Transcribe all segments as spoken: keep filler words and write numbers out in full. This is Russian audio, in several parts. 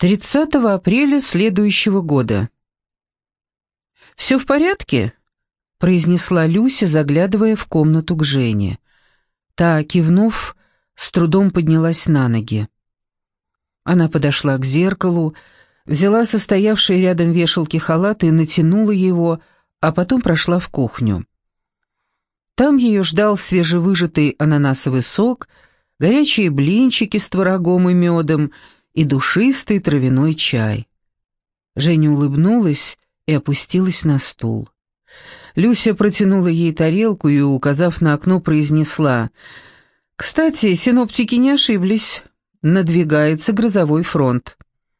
тридцатого апреля следующего года. «Все в порядке?» — произнесла Люся, заглядывая в комнату к Жене. Та, кивнув, с трудом поднялась на ноги. Она подошла к зеркалу, взяла состоявший рядом вешалки халат и натянула его, а потом прошла в кухню. Там ее ждал свежевыжатый ананасовый сок, горячие блинчики с творогом и медом и душистый травяной чай. Женя улыбнулась и опустилась на стул. Люся протянула ей тарелку и, указав на окно, произнесла: «Кстати, синоптики не ошиблись. Надвигается грозовой фронт».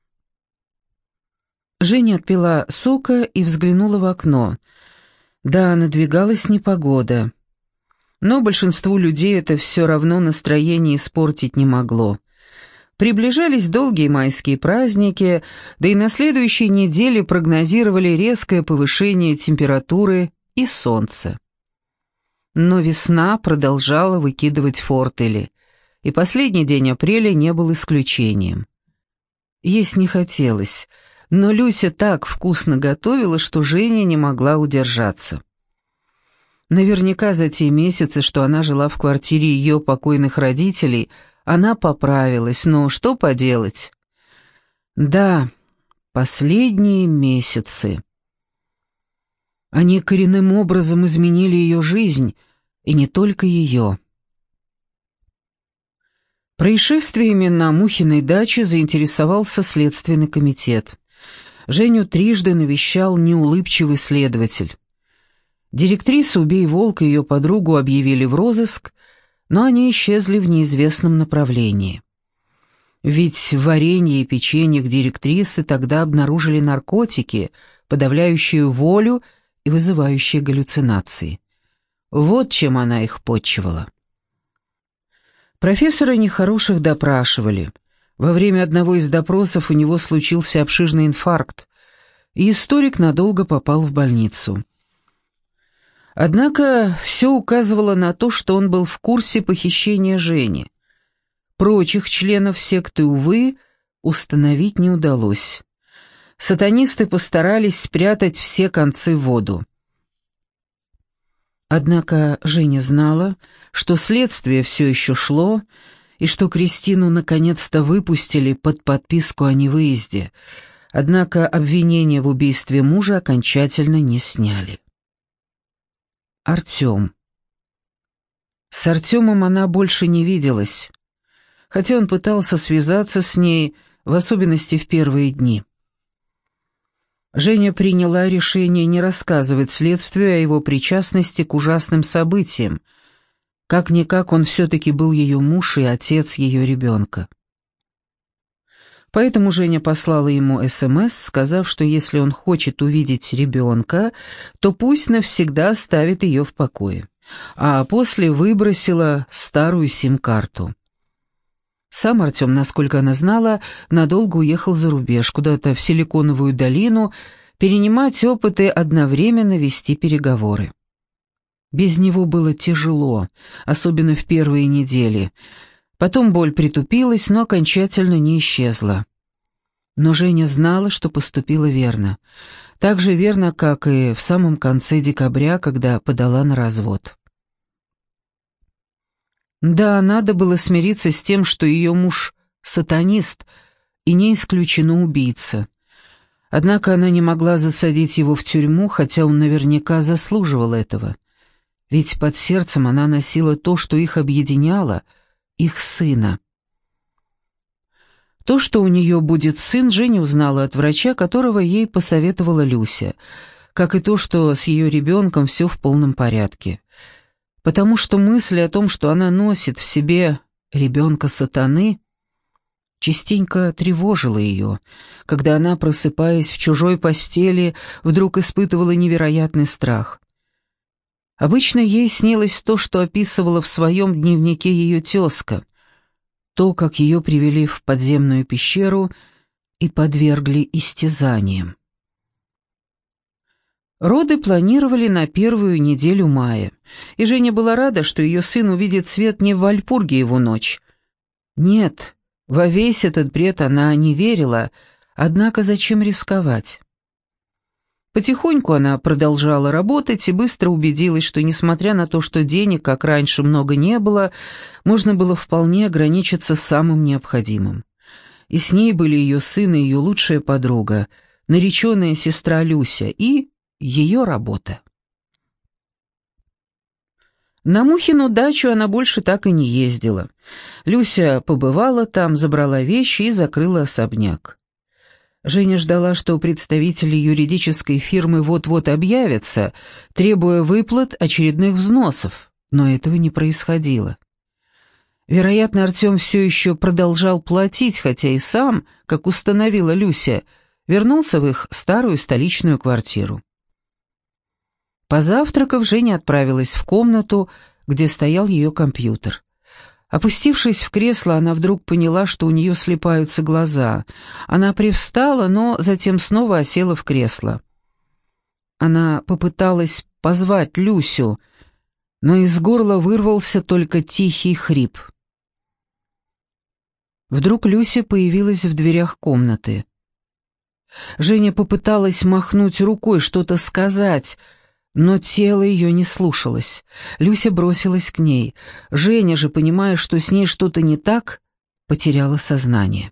Женя отпила сока и взглянула в окно. Да, надвигалась непогода. Но большинству людей это все равно настроение испортить не могло. Приближались долгие майские праздники, да и на следующей неделе прогнозировали резкое повышение температуры и солнца. Но весна продолжала выкидывать фортели, и последний день апреля не был исключением. Есть не хотелось, но Люся так вкусно готовила, что Женя не могла удержаться. Наверняка за те месяцы, что она жила в квартире ее покойных родителей, она поправилась, но что поделать? Да, последние месяцы. Они коренным образом изменили ее жизнь, и не только ее. Происшествиями на Мухиной даче заинтересовался Следственный комитет. Женю трижды навещал неулыбчивый следователь. Директрису «Убей волка» и ее подругу объявили в розыск, но они исчезли в неизвестном направлении. Ведь в варенье и печеньях директрисы тогда обнаружили наркотики, подавляющие волю и вызывающие галлюцинации. Вот чем она их подчивала. Профессора нехороших допрашивали. Во время одного из допросов у него случился обширный инфаркт, и историк надолго попал в больницу. Однако все указывало на то, что он был в курсе похищения Жени. Прочих членов секты, увы, установить не удалось. Сатанисты постарались спрятать все концы в воду. Однако Женя знала, что следствие все еще шло, и что Кристину наконец-то выпустили под подписку о невыезде, однако обвинение в убийстве мужа окончательно не сняли. Артем. С Артемом она больше не виделась, хотя он пытался связаться с ней, в особенности в первые дни. Женя приняла решение не рассказывать следствию о его причастности к ужасным событиям. Как-никак он все-таки был ее муж и отец ее ребенка. Поэтому Женя послала ему СМС, сказав, что если он хочет увидеть ребенка, то пусть навсегда оставит ее в покое, а после выбросила старую сим-карту. Сам Артем, насколько она знала, надолго уехал за рубеж, куда-то в Силиконовую долину, перенимать опыты, одновременно вести переговоры. Без него было тяжело, особенно в первые недели. Потом боль притупилась, но окончательно не исчезла. Но Женя знала, что поступила верно. Так же верно, как и в самом конце декабря, когда подала на развод. Да, надо было смириться с тем, что ее муж — сатанист и не исключено убийца. Однако она не могла засадить его в тюрьму, хотя он наверняка заслуживал этого. Ведь под сердцем она носила то, что их объединяло — их сына. То, что у нее будет сын, Женя узнала от врача, которого ей посоветовала Люся, как и то, что с ее ребенком все в полном порядке. Потому что мысль о том, что она носит в себе ребенка сатаны, частенько тревожила ее, когда она, просыпаясь в чужой постели, вдруг испытывала невероятный страх. Обычно ей снилось то, что описывала в своем дневнике ее тезка, то, как ее привели в подземную пещеру и подвергли истязаниям. Роды планировали на первую неделю мая, и Женя была рада, что ее сын увидит свет не в Вальпургиеву ночь. Нет, Во весь этот бред она не верила, однако зачем рисковать? Потихоньку она продолжала работать и быстро убедилась, что, несмотря на то, что денег, как раньше, много не было, можно было вполне ограничиться самым необходимым. И с ней были ее сын и ее лучшая подруга, нареченная сестра Люся, и ее работа. На Мухину дачу она больше так и не ездила. Люся побывала там, забрала вещи и закрыла особняк. Женя ждала, что представители юридической фирмы вот-вот объявятся, требуя выплат очередных взносов, но этого не происходило. Вероятно, Артем все еще продолжал платить, хотя и сам, как установила Люся, вернулся в их старую столичную квартиру. Позавтракав, Женя отправилась в комнату, где стоял ее компьютер. Опустившись в кресло, она вдруг поняла, что у нее слипаются глаза. Она привстала, но затем снова осела в кресло. Она попыталась позвать Люсю, но из горла вырвался только тихий хрип. Вдруг Люся появилась в дверях комнаты. Женя попыталась махнуть рукой, что-то сказать, но тело ее не слушалось. Люся бросилась к ней. Женя же, понимая, что с ней что-то не так, потеряла сознание.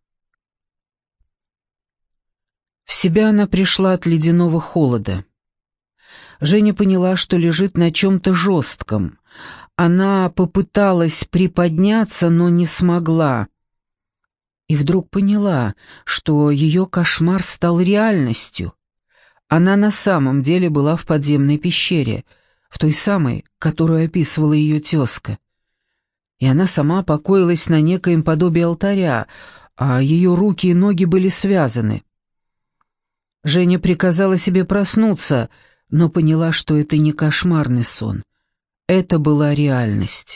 В себя она пришла от ледяного холода. Женя поняла, что лежит на чем-то жестком. Она попыталась приподняться, но не смогла. И вдруг поняла, что ее кошмар стал реальностью. Она на самом деле была в подземной пещере, в той самой, которую описывала ее тезка. И она сама покоилась на некоем подобии алтаря, а ее руки и ноги были связаны. Женя приказала себе проснуться, но поняла, что это не кошмарный сон. Это была реальность.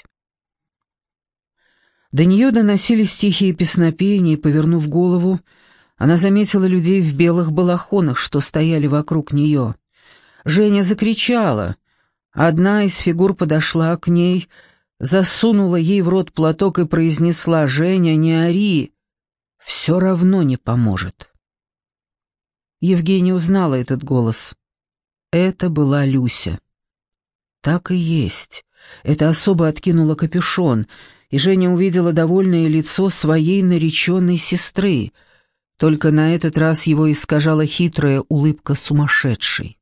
До нее доносились тихие песнопения, и, повернув голову, она заметила людей в белых балахонах, что стояли вокруг нее. Женя закричала. Одна из фигур подошла к ней, засунула ей в рот платок и произнесла: «Женя, не ори, все равно не поможет». Евгения узнала этот голос. Это была Люся. Так и есть. Эта особа откинула капюшон, и Женя увидела довольное лицо своей нареченной сестры. Только на этот раз его искажала хитрая улыбка сумасшедшей.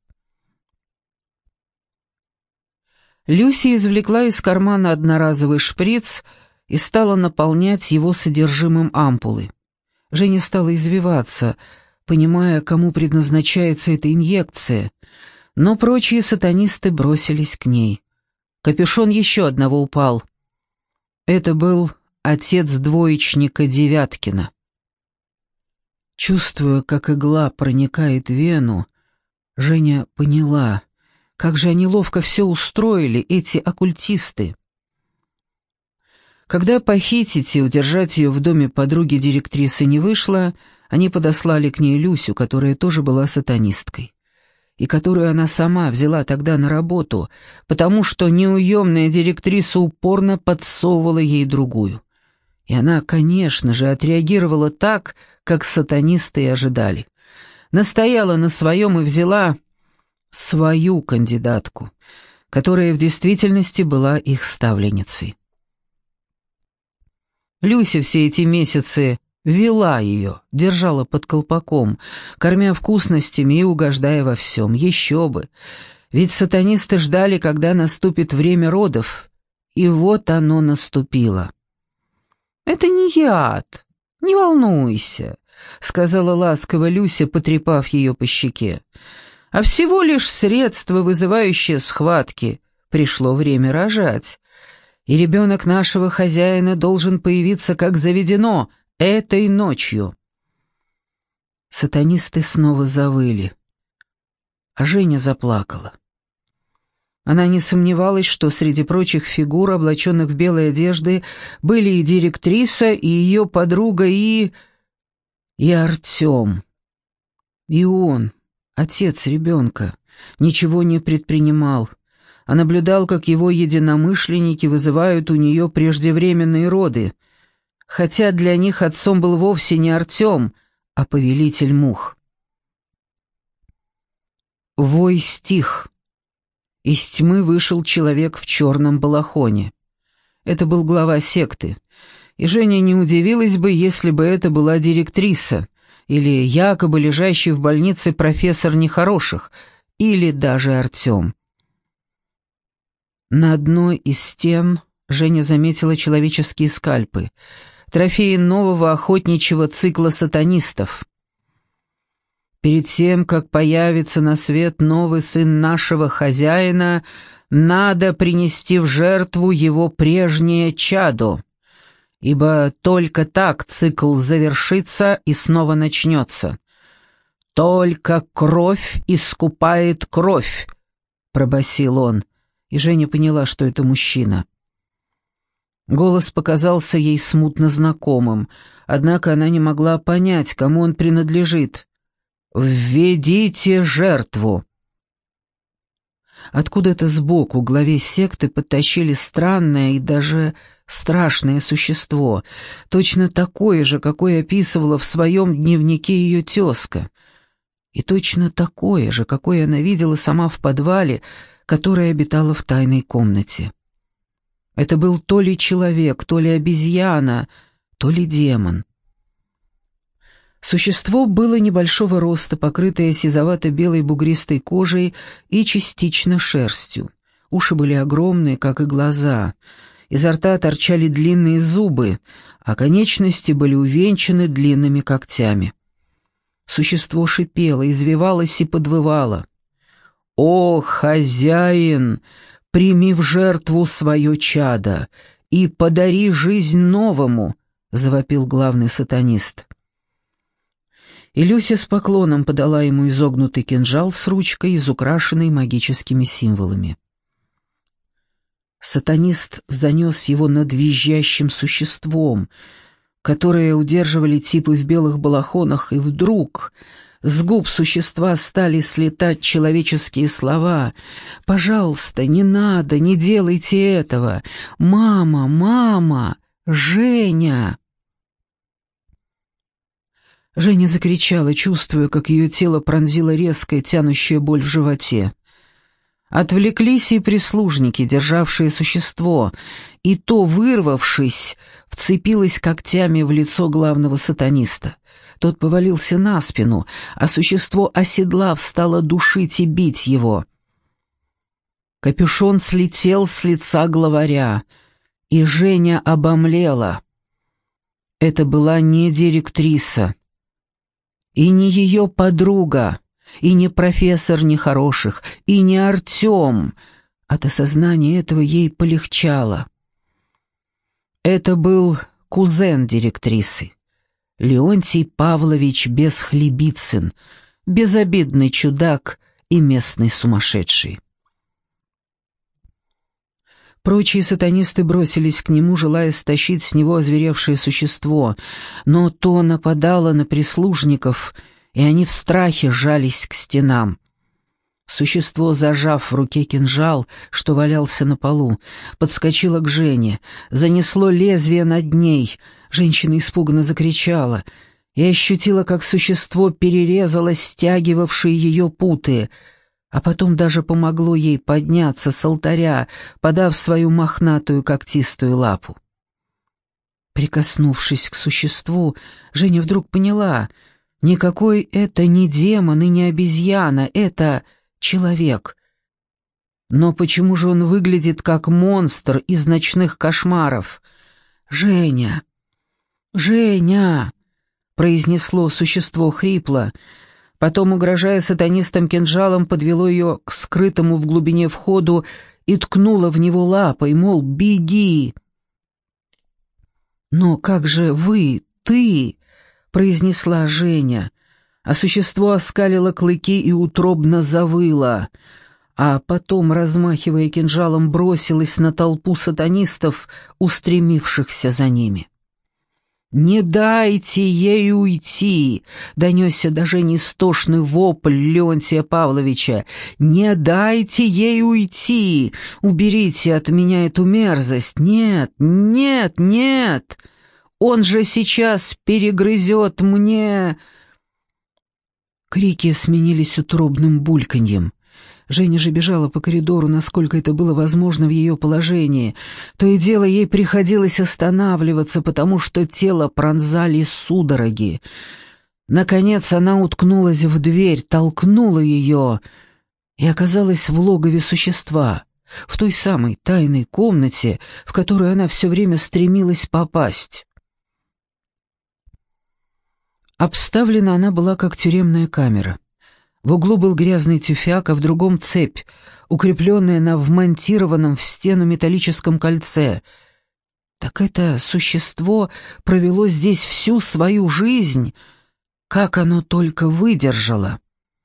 Люся извлекла из кармана одноразовый шприц и стала наполнять его содержимым ампулы. Женя стала извиваться, понимая, кому предназначается эта инъекция, но прочие сатанисты бросились к ней. Капюшон еще одного упал. Это был отец двоечника Девяткина. Чувствуя, как игла проникает в вену, Женя поняла, как же они ловко все устроили, эти оккультисты. Когда похитить и удержать ее в доме подруги директрисы не вышло, они подослали к ней Люсю, которая тоже была сатанисткой, и которую она сама взяла тогда на работу, потому что неуемная директриса упорно подсовывала ей другую. И она, конечно же, отреагировала так, как сатанисты и ожидали. Настояла на своем и взяла свою кандидатку, которая в действительности была их ставленницей. Люся все эти месяцы вела ее, держала под колпаком, кормя вкусностями и угождая во всем. Еще бы! Ведь сатанисты ждали, когда наступит время родов, и вот оно наступило. «Это не яд, не волнуйся», — сказала ласково Люся, потрепав ее по щеке. «А всего лишь средство, вызывающее схватки. Пришло время рожать, и ребенок нашего хозяина должен появиться, как заведено, этой ночью». Сатанисты снова завыли, а Женя заплакала. Она не сомневалась, что среди прочих фигур, облаченных в белые одежды, были и директриса, и ее подруга, и... и Артем. И он, отец ребенка, ничего не предпринимал, а наблюдал, как его единомышленники вызывают у нее преждевременные роды. хотя для них отцом был вовсе не Артем, а повелитель мух. Вой стих. Из тьмы вышел человек в черном балахоне. Это был глава секты, и Женя не удивилась бы, если бы это была директриса, или якобы лежащий в больнице профессор нехороших, или даже Артем. На одной из стен Женя заметила человеческие скальпы, трофеи нового охотничьего цикла сатанистов. Перед тем, как появится на свет новый сын нашего хозяина, надо принести в жертву его прежнее чадо, ибо только так цикл завершится и снова начнется. «Только кровь искупает кровь», — пробасил он, и Женя поняла, что это мужчина. Голос показался ей смутно знакомым, однако она не могла понять, кому он принадлежит. «Введите жертву!» Откуда-то сбоку главе секты подтащили странное и даже страшное существо, точно такое же, какое описывала в своем дневнике ее тезка, и точно такое же, какое она видела сама в подвале, которая обитала в тайной комнате. Это был то ли человек, то ли обезьяна, то ли демон. Существо было небольшого роста, покрытое сизовато-белой бугристой кожей и частично шерстью. Уши были огромные, как и глаза. Изо рта торчали длинные зубы, а конечности были увенчаны длинными когтями. Существо шипело, извивалось и подвывало. «О, хозяин, прими в жертву свое чадо и подари жизнь новому!» — завопил главный сатанист. И Люся с поклоном подала ему изогнутый кинжал с ручкой, изукрашенной магическими символами. Сатанист занес его над визжащим существом, которое удерживали типы в белых балахонах, и вдруг с губ существа стали слетать человеческие слова. «Пожалуйста, не надо, не делайте этого! Мама, мама, Женя!» Женя закричала, чувствуя, как ее тело пронзила резкая, тянущая боль в животе. Отвлеклись и прислужники, державшие существо, и то, вырвавшись, вцепилась когтями в лицо главного сатаниста. Тот повалился на спину, а существо, оседлав, стало душить и бить его. Капюшон слетел с лица главаря, и Женя обомлела. Это была не директриса, и не ее подруга, и не профессор нехороших, и не Артем. От осознания этого ей полегчало. Это был кузен директрисы, Леонтий Павлович Бесхлебицын, безобидный чудак и местный сумасшедший. Прочие сатанисты бросились к нему, желая стащить с него озверевшее существо, но то нападало на прислужников, и они в страхе жались к стенам. Существо, зажав в руке кинжал, что валялся на полу, подскочило к Жене, занесло лезвие над ней. Женщина испуганно закричала и ощутила, как существо перерезало стягивавшие ее путы, а потом даже помогло ей подняться с алтаря, подав свою мохнатую когтистую лапу. Прикоснувшись к существу, Женя вдруг поняла, никакой это не демон и не обезьяна, это человек. Но почему же он выглядит как монстр из ночных кошмаров? «Женя! Женя!» — произнесло существо хрипло. Потом, угрожая сатанистам кинжалом, подвело ее к скрытому в глубине входу и ткнуло в него лапой, мол, беги. «Но как же вы, ты?» — произнесла Женя, а существо оскалило клыки и утробно завыло, а потом, размахивая кинжалом, бросилось на толпу сатанистов, устремившихся за ними. «Не дайте ей уйти!» — донесся даже неистошный вопль Леонтия Павловича. «Не дайте ей уйти! Уберите от меня эту мерзость! Нет, нет, нет! Он же сейчас перегрызет мне...» Крики сменились утробным бульканьем. Женя же бежала по коридору, насколько это было возможно в ее положении. То и дело ей приходилось останавливаться, потому что тело пронзали судороги. Наконец она уткнулась в дверь, толкнула ее и оказалась в логове существа, в той самой тайной комнате, в которую она все время стремилась попасть. Обставлена она была как тюремная камера. В углу был грязный тюфяк, а в другом цепь, укрепленная на вмонтированном в стену металлическом кольце. Так это существо провело здесь всю свою жизнь. Как оно только выдержало!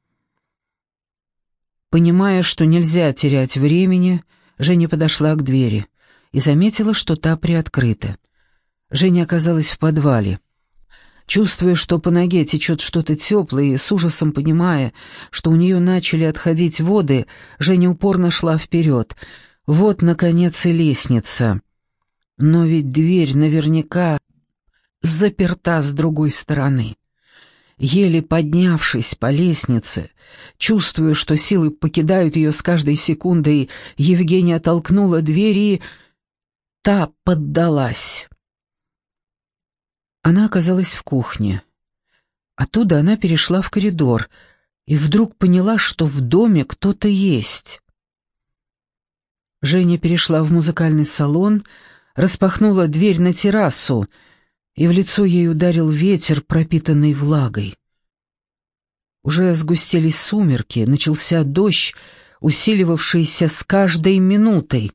Понимая, что нельзя терять времени, Женя подошла к двери и заметила, что та приоткрыта. Женя оказалась в подвале. Чувствуя, что по ноге течет что-то теплое, и с ужасом понимая, что у нее начали отходить воды, Женя упорно шла вперед. Вот, наконец, и лестница. Но ведь дверь наверняка заперта с другой стороны. Еле поднявшись по лестнице, чувствуя, что силы покидают ее с каждой секундой, Евгения толкнула дверь, и та поддалась. Она оказалась в кухне. Оттуда она перешла в коридор и вдруг поняла, что в доме кто-то есть. Женя перешла в музыкальный салон, распахнула дверь на террасу, и в лицо ей ударил ветер, пропитанный влагой. Уже сгустились сумерки, начался дождь, усиливавшийся с каждой минутой.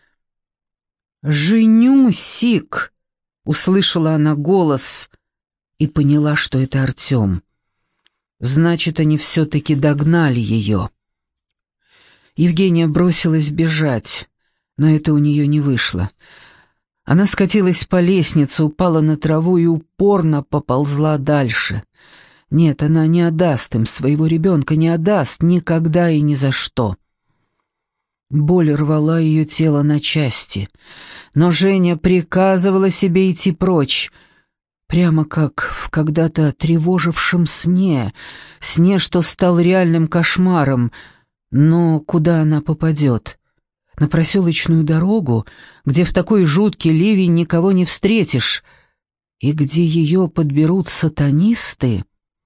«Женюсик!» — услышала она голос и поняла, что это Артем. Значит, они все-таки догнали ее. Евгения бросилась бежать, но это у нее не вышло. Она скатилась по лестнице, упала на траву и упорно поползла дальше. Нет, она не отдаст им своего ребенка, не отдаст никогда и ни за что. Боль рвала ее тело на части, но Женя приказывала себе идти прочь, прямо как в когда-то тревожившем сне, сне, что стал реальным кошмаром. Но куда она попадет? На проселочную дорогу, где в такой жуткий ливень никого не встретишь, и где ее подберут сатанисты?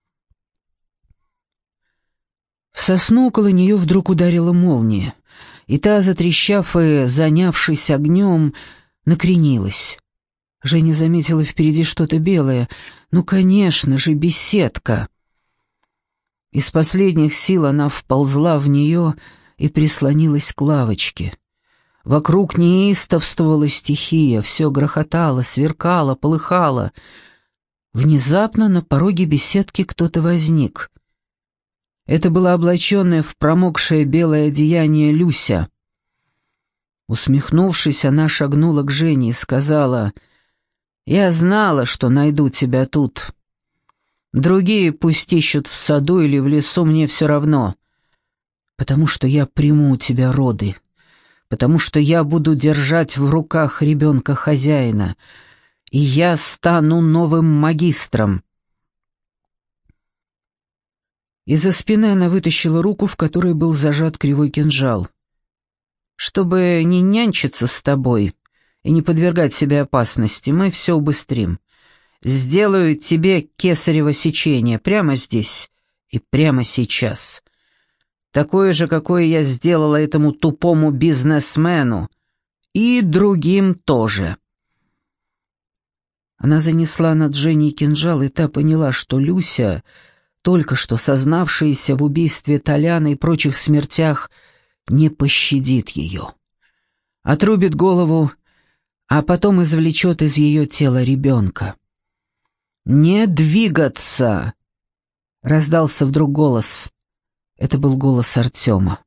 В сосну около нее вдруг ударила молния, и та, затрещав и занявшись огнем, накренилась. Женя заметила впереди что-то белое. Ну, конечно же, беседка. Из последних сил она вползла в нее и прислонилась к лавочке. Вокруг неистовствовала стихия, все грохотало, сверкало, полыхало. Внезапно на пороге беседки кто-то возник. Это была облаченная в промокшее белое одеяние Люся. Усмехнувшись, она шагнула к Жене и сказала: «Я знала, что найду тебя тут. Другие пусть ищут в саду или в лесу, мне все равно, потому что я приму у тебя роды, потому что я буду держать в руках ребенка хозяина, и я стану новым магистром». Из-за спины она вытащила руку, в которой был зажат кривой кинжал. «Чтобы не нянчиться с тобой и не подвергать себе опасности, мы все убыстрим. Сделаю тебе кесарево сечение прямо здесь и прямо сейчас. Такое же, какое я сделала этому тупому бизнесмену и другим тоже». Она занесла над Женей кинжал, и та поняла, что Люся, только что сознавшаяся в убийстве Толяна и прочих смертях, не пощадит ее. Отрубит голову, а потом извлечет из ее тела ребенка. «Не двигаться!» — раздался вдруг голос. Это был голос Артема.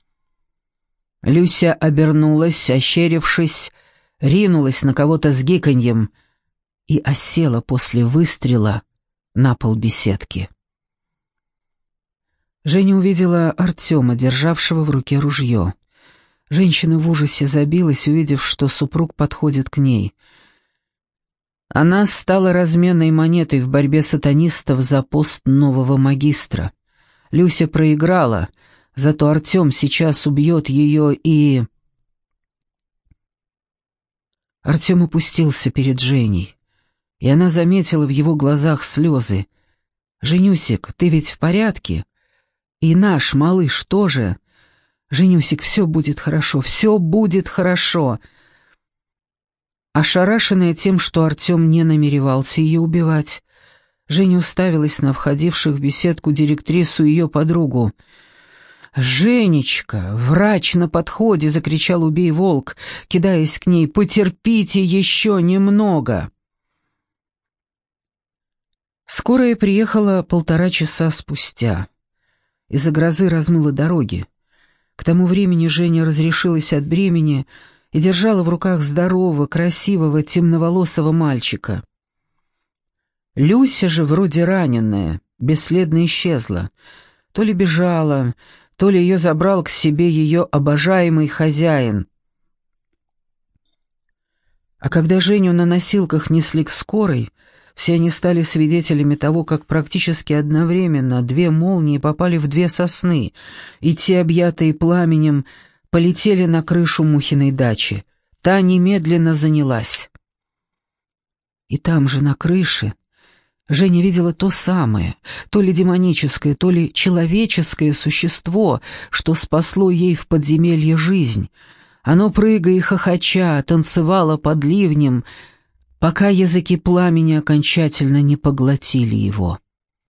Люся обернулась, ощерившись, ринулась на кого-то с гиканьем и осела после выстрела на пол беседки. Женя увидела Артема, державшего в руке ружье. Женщина в ужасе забилась, увидев, что супруг подходит к ней. Она стала разменной монетой в борьбе сатанистов за пост нового магистра. Люся проиграла, зато Артем сейчас убьет ее и... Артем опустился перед Женей, и она заметила в его глазах слезы. «Женюсик, ты ведь в порядке? И наш малыш тоже. Женюсик, все будет хорошо, все будет хорошо». Ошарашенная тем, что Артем не намеревался ее убивать, Женя уставилась на входивших в беседку директрису и ее подругу. «Женечка, врач на подходе!» — закричал убей-волк, кидаясь к ней. «Потерпите еще немного!» Скорая приехала полтора часа спустя. Из-за грозы размыло дороги. К тому времени Женя разрешилась от бремени и держала в руках здорового, красивого, темноволосого мальчика. Люся же, вроде раненая, бесследно исчезла. То ли бежала, то ли ее забрал к себе ее обожаемый хозяин. А когда Женю на носилках несли к скорой, все они стали свидетелями того, как практически одновременно две молнии попали в две сосны, и те, объятые пламенем, полетели на крышу Мухиной дачи. Та немедленно занялась. И там же, на крыше, Женя видела то самое, то ли демоническое, то ли человеческое существо, что спасло ей в подземелье жизнь. Оно, прыгая и хохоча, танцевало под ливнем, пока языки пламени окончательно не поглотили его.